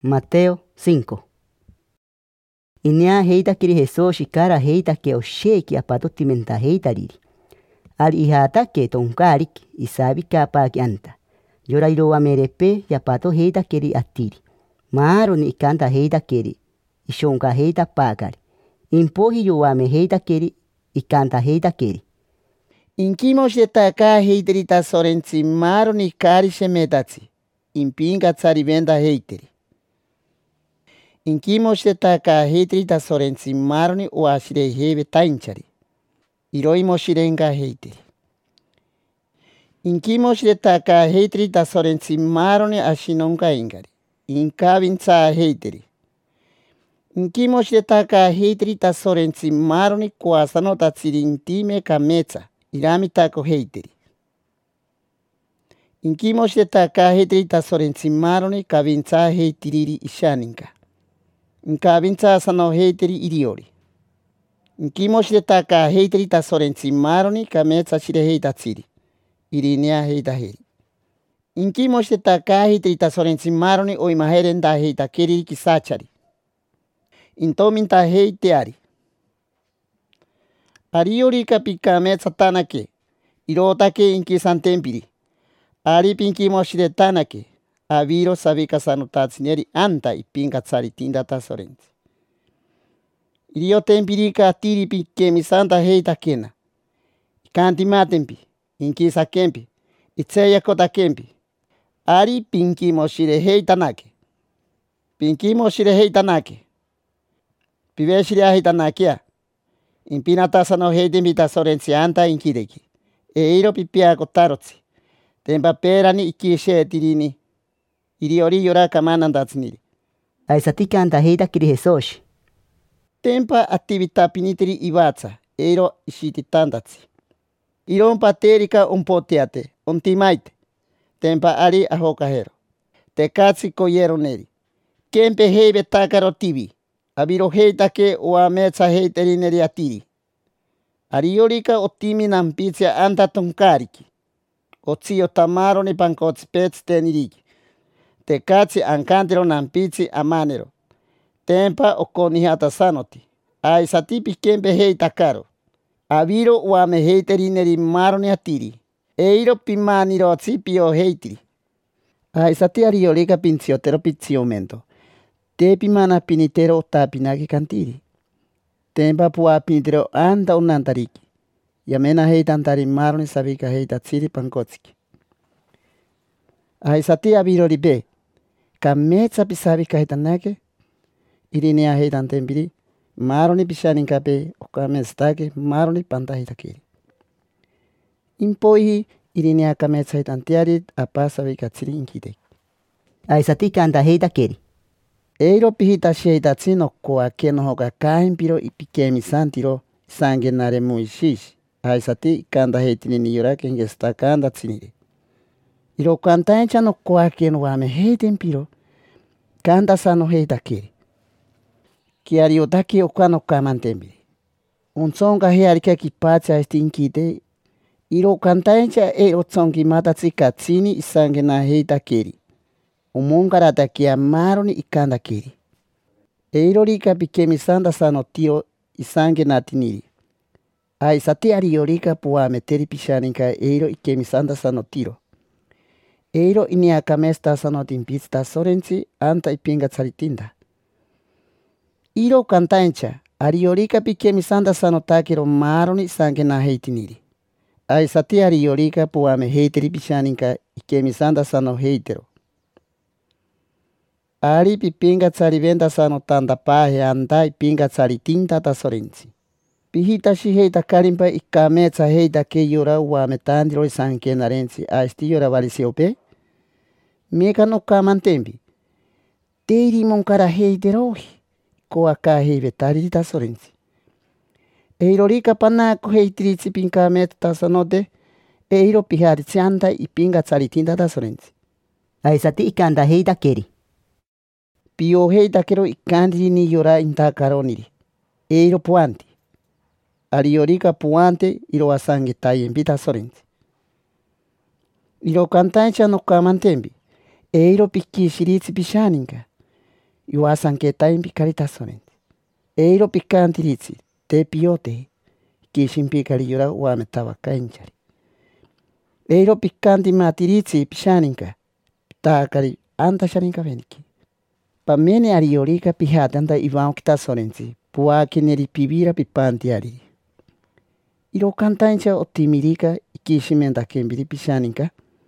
Mateo 5. Inia heita kiri Jesús shikara heita ke osheki apatuti menta heita riri. Al ihata ke tonkarik isabi kapa anta. Yora irowa merepe yapato heita kiri atiri. Maro ni ikanta heita kiri. Ishonka heita pagari. Impohi yuame heita kiri ikanta heita kiri. Inkimos yetaka heitrita sorenzi maro ni kari shemetatsi. Impinga tsari venda heiteri. Inkimos yetaka heitrita sorenzi maro ni uashire hebe tainchari. Iroimo shirenga heiteri. Inkimos yetaka heitrita sorenzi maro ni ashinonga ingari. Inkavintsa heiteri. Inkimos yetaka heitrita sorenzi maro ni kuasano tatsirintime kametsa. Iramitako heiteri. Inkimos yetaka heitrita sorenzi maro ni kavintsa heitiriri ishaninka. Inkavintsa sano heiteri iriori. Inkimos yetaka heitrita sorenzi maro ni kametsa shire heitatsiri. Irinea heitaheri. Inkimos yetaka heitrita sorenzi maro ni oimaherenda heitakeri kisachari. Intominta heiteari. Ariori kapikame satanake. Irotake inkisantempiri. Ari pinkimo shiretanake. Aviro sabika sanotatsineri anta ipinga tsari tindata sorenzi. Irio tempirika atiri pikemi santa heitakena. Ikantimatempi. Inkisakempi. Itseya kotakempi. Ari pinkimo shire heitanake. Pinkimo shire heitanake. Pive shire heitanakea. Impinata sano heitembita sorenzi anta inkideki. Eiro pipia kotarotsi. Tempa perani ikishe tirini. Iriori yora kamanandatsiniri. Aisatika anta heita kiri Jesús. Tempa activita pinitiri ibatsa. Eiro ishititandatsi. Irompa terika umpoteate. Untimaite. Tempa ari ahokahero. Tekatsi koyero neri. Kempe heibe takaro tibi. Abiro heitake uametsa heiterineri atiri. Ariorika otimi nampitsia anta tonkariki. Otsio tamaro ni pankotsi pets teniriki. Tekatsi ankantero nampitsi amanero. Tempa okonihata sanoti. Aisatipi kempe heitakaro. Aviro uame heiterineri maro ni atiri. Eiro pimanirotsi pio heitiri. Aisati ariorika pintsiotero pitsiomento. Tepi mana pinitero otapinaki kantiri. Tempa pua pinitero anta unantariki. Yamena heitantari maro ni sabika heitatsiri pankotsiki. Aisati avirori be. Kametsa pisabika heitanake. Irinea heitantempiri. Maro ni pishaninkape okamestake maro ni panta heitakiri. Impohi irinea kametsa heitantiari apa sabika tsiri inkide. Aisatika anta heitakeri. Eiro pihita sheitatsi no koake no hoka kahimpiro ipikemi santiro sange nare muishishi. Aisati kanda heitini ni yora kengesta kanda tsinire. Iro kantaencha no koake no wame heitempiro. Kanda sano heitakeri. Kiariotaki okano kamantembiri. Unsonga hearika kipatsa estinkite. Iro kantaencha otsongi matatsi katsini isange na heitakeri. Umongarata kia maro ni ikanda kiri. Eirorika pikemi sanda sano tiro isange natiniri. Aisati ariorika puame teri pishaninka eiro ikemi sanda sano tiro. Eiro iniakamesta sano timpista sorenzi anta ipinga tsaritinda. Iro kantaencha ariorika pikemi sanda sano takiro maro ni isange na heitiniri. Aisati ariorika puame heiteri pishaninka ikemi sanda sano heitero. Ari pipinga tsari venda sano tanda pahe anda ipinga tsari tinta ta sorenzi. Pihita shi heita karimpa ikametsa heita ke yora uametandiro isanke narenzi aisti yora varisiope. Meka no kamantembi. Teiri monkara heiterohi. Koaka heivetari ta sorenzi. Eirorika panako heitiritsi pinkameta ta sanote. Eiro piharitsi anda ipinga tsari tinta ta sorenzi. Aisati ikanda heita keri. Pio heitakero ikandiri ni yora intakaroniri. Eiro puanti. Ariorika puante iro asange tayempita sorenzi. Iro kantaencha no kamantembi. Eiro pikishiritsi pishaninka. Iwasan ke taimpi karita sonente. Eiro picantiritsi te piote. Kishimpi kariyura wametaba kainchari. Eiro picanti matiritsi pishaninka. Takari anta shaninka veniki. Pamene ariorika pihatanta iwan kita sonensi. Puaki neri pibira pipanti ari. Iro kantancha otimirika ikishimenta kembiri pishaninka.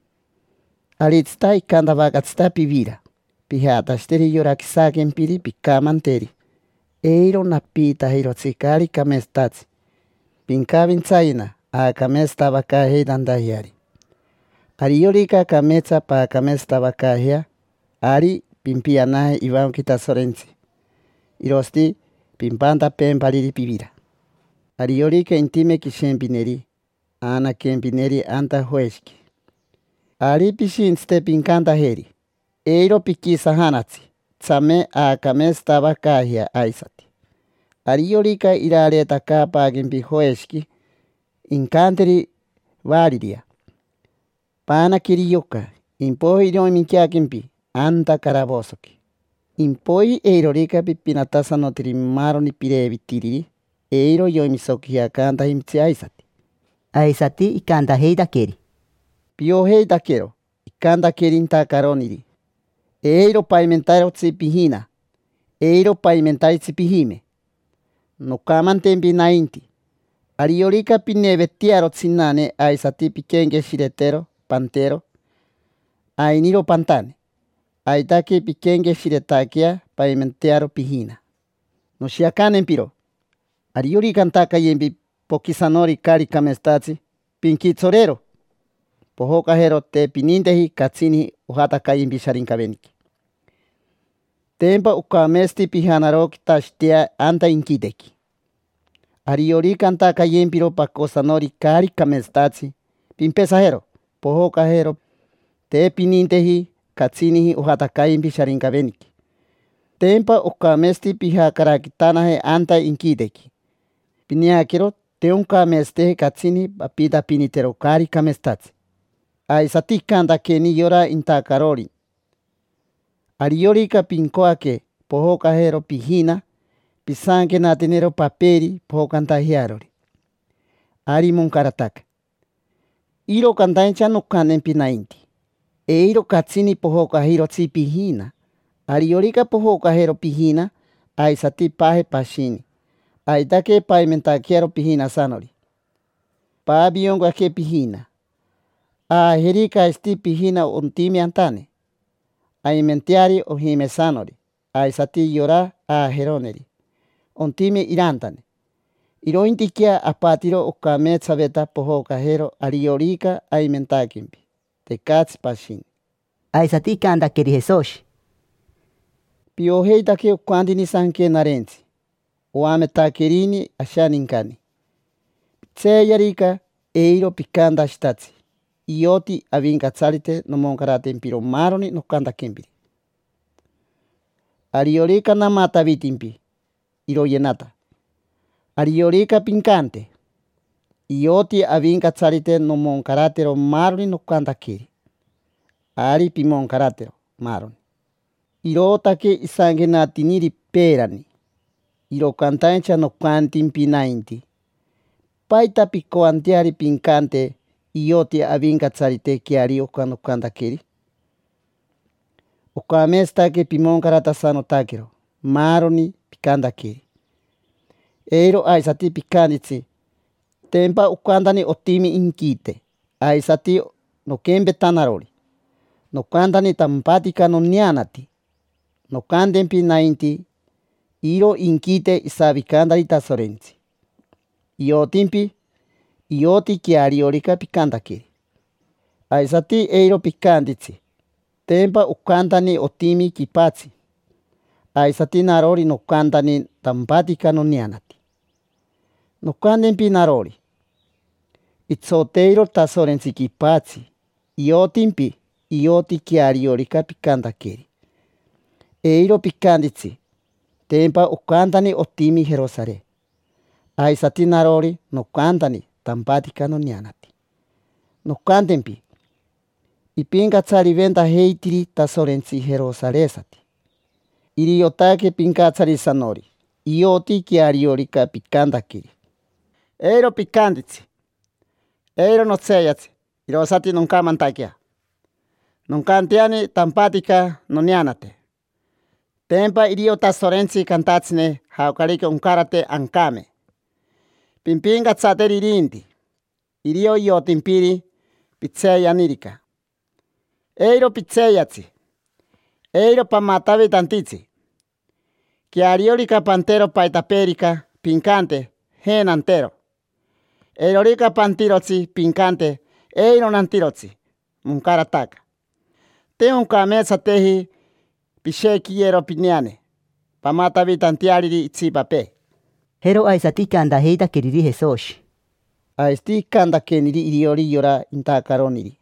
Alitsta ikanda vakatsita pibira. Pihata steri yora kisaken piri pikamanteri. Eiro napita hiro tsikari kamestatsi. Pinkavin tsaina a kamesta vakahe dandahiari. Ariorika kametsa pa kamesta vakahia. Ari pimpianahe iwan kita sorensi. Irosti pimpanta pempaliri pibira. Ariorika intime kishempineri. Ana kempineri anta hueski. Ari pishinste pinkanta heri. Eiro pikisa hanatsi. Tsame a kamesta vakahia aisati. Ariorika irareta kapagimpi hueski. Inkanteri variria. Pana kiriyoka. Impoi iriominkiakimpi. Anta karabosoki. Impoi eirorika pipinatasa notiri maroni pirevitiri. Eiro yoimisoki akanta himtsi aisati. Aisati ikanta heita keri. Pio heita kero. Ikanta kerinta karoniri. Eiro paimentaro tsipihina. Eiro paimentari tsipihime. No kamantempi nainti. Ariorika pinevetiaro tsinane aisati pikenge shiretero pantero. Ainiro pantane. Aitake pikenge shiretakia paimentearo pihina. No shiakanen piro. Ariorika antaka yembi pokisanori kari kamestatsi. Pinkitsorero. Pohokahero te pinintehi katsini uhata kayimbi sharinkaveniki. Tempa ukamesti pihanaroki tashtia anta inkiteki. Ariorika antaka yempiro pakosanori kari kamestatsi. Pimpesahero. Pohokahero te pinintehi katsinihi uhata kayimbi sharinkaveniki. Tempa ukamesti pihakarakitanahe anta inkiteki. Piniakiro te unkamestehi katsini papita pinitero kari kamestatsi. Aisati kanta keni yora intakarori. Ariorika pinkoake pohokahero pihina. Pisanke natenero paperi pohokantahiarori. Ari munkarataka. Iro kantancha no kanen pinainti. Eiro katsini pohokahiro tsi pihina. Ariorika pohokahero pihina. Aisati pahe pashini. Aitake paimentakiaro pihina sanori. Pabiongo ake pihina. Herika esti pihina untimi antane. Aimentiari o hime sanori. Aisati yora heroneri. Untimi irantane. Irointikia apatiro ukametsa veta pohokahero ariorika aimentakimpi. Tekatsi pashini. Aisati kanta keri hesoshi. Pioheitake ukwandini sanke narenzi. Uametakerini ashaninkani. Tseyarika eiro pikanda shitatsi. Ioti avinkatsalite no monkarate mpiro maroni no kanta kembiri. Ariorika namata vitimpi. Iroyenata. Ariorika pinkante. Ioti avinkatsalite no monkaratero maroni no kanta keri. Ari pimonkaratero maroni. Irotake isange natiniri perani. Iro kantancha no kantimpi nainti. Paita pikoantiari pinkante. Ioti avinkatsalite kiari okano kanta keri. Okamestake pimonkarata sano takero. Maroni pikanda keri. Eiro aisati pikanditsi. Tempa ukandani otimi inkite. Aisati no kembe tanaroli. No kandani tampatika no nianati. No kandempi nainti. Iro inkite isabikandari tasorenzi. Iotimpi. Ioti kiariorika pikanda keri. Aisati eiro pikanditsi. Tempa ukandani otimi kipatsi. Aisati narori no kandani tampatika no nianati. No kandempi narori. Itsoteiro tasorenzi kipatsi. Iotimpi. Ioti kiariorika pikanda keri. Eiro pikanditsi. Tempa ukandani otimi herosare. Aisati narori no kandani tampatika no nianati. No kandempi. Ipinga tsari venta heitiri tasorenzi herosaresati. Iriotake pinkatsari sanori. Ioti kiariorika pikantakiri. Eiro pikanditsi. Eiro notseyatsi. Irosati nunca mantakia. Nunca antiani tampatica nonianate. Tempa iriota sorensi cantatsine haukarike unkarate ankame. Pimpinga tsateri rindi. Irio iotimpiri pitseya nirika. Eiro pitzeyatsi. Eiro pamatavi tantitsi. Kiariorika pantero paitaperica pincante henantero. Eirorica pantirotsi pincante eiro nantirotsi munkarataka. Te unkamesa tehi pishekiero piniane. Pamatavi tantiariri itsipape. Hero aisati kanda heita kiriri Jesús. Aisti kanda keniri iriori yora intakaroniri.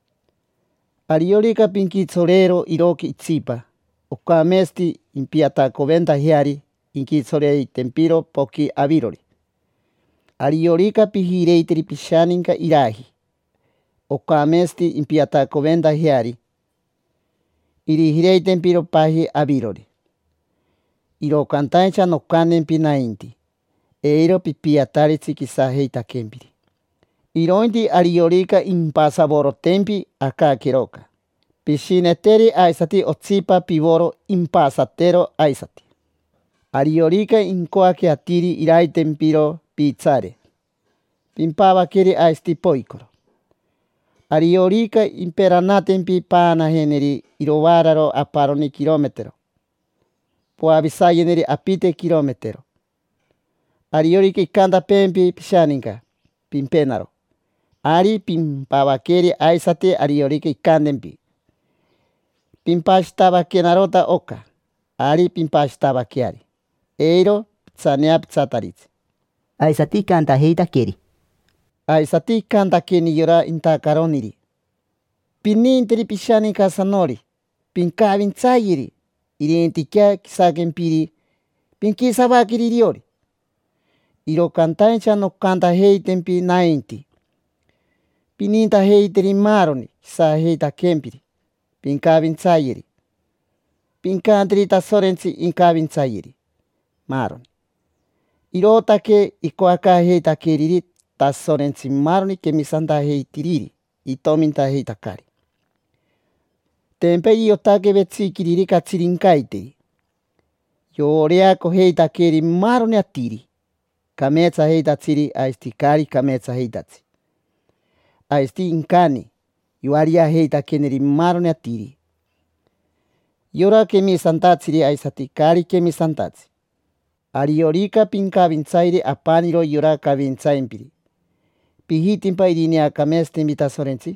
Ariorika pinkitsorero iroki itsipa. Okamesti impiata coventa hiari inkitsorei tempiro poki avirori. Ariorika pihireiteri pishaninka irahi. Okamesti impiata coventa hiari. Irihirei tempiro pahi avirori. Iro cantancha no canen pinainti. Eiro pipiataritsi kisaheita kempiri. Irointi ariorika impasaboro tempi akakiroka. Pishineteri aisati otsipa pivoro impasatero aisati. Ariorika inkoake atiri irai tempiro pizzare. Pimpava kiri aisti poikoro. Ariorika imperanatempi pana heneri irovararo aparoni kilometero. Poavisayeneri apite kilometero. Ariorika ikanda pempi pishaninka. Pimpenaro. Ari pimpava kiri aisati ariorika ikandempi. Pimpashtava kenarota oka. Ari pimpashtava kiari. Eiro tsanea ptsataritsi. Aisati kanda heita kiri. Aisati kanda keni yora intakaroniri. Pininteri pishanika sanori. Pinkavintsayiri. Irintikia kisakempiri. Pinkisavakiri riori. Iro kantancha no kanta heitempi nainti. Pininta heiteri maroni kisa heita kempiri. Pinkavintsayiri. Pinkanteri tasorensi inkavintsayiri. Maroni. Irotake ikoaka heita keriri tasorensi maroni kemisanta heitiriri. Itominta heita kari. Tempe iotake vetsi kiriri katsirinkaiteri. Yoreako heita keri maroni atiri. Kametsa heita tsiri aisti kari kametsa heitatsi. Aisti inkani. Yuaria heita keneri maroni atiri. Yora kemi santatsiri aisati kari kemi santatsi. Ariorika pinkavintsairi apaniro yora kavintsaimpiri. Pihitimpa irinia kameste invita sorensi.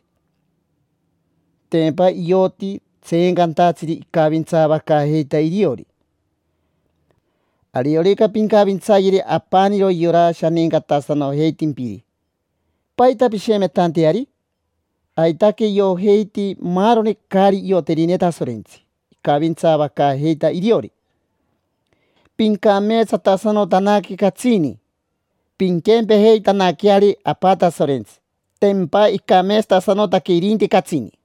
Tempa ioti tsengantatsiri kavintsava heita iriori. Ariorika pinkavintsairi apaniro yora shaningatasano heitimpiri. Paita pisheme tanteari. Aitake yo heiti maroni kari iotelineta sorensi. Kavintsava heita iriori. Pinkamesa tasano tanaki katsini. Pinkempe heita nakiari apata sorensi. Tempa ikamesta tasano takirinti katsini.